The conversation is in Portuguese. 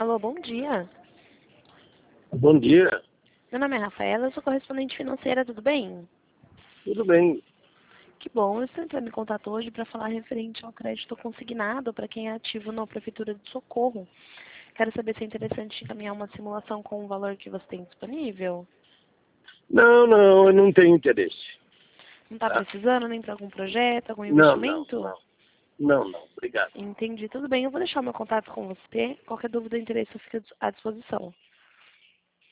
Alô, bom dia. Bom dia, Meu nome é Rafaela, eu sou correspondente financeira, tudo bem? tudo bem? Que bom, eu estou entrando em contato hoje para falar referente ao crédito consignado para quem é ativo na Prefeitura de Socorro. Quero saber se é interessante encaminhar uma simulação com o valor que você tem disponível. Não, eu não tenho interesse, Não está tá? precisando nem para algum projeto, algum Não, investimento? obrigado. Entendi, tudo bem. Eu vou deixar o meu contato com você. Qualquer dúvida ou interesse eu fico à disposição.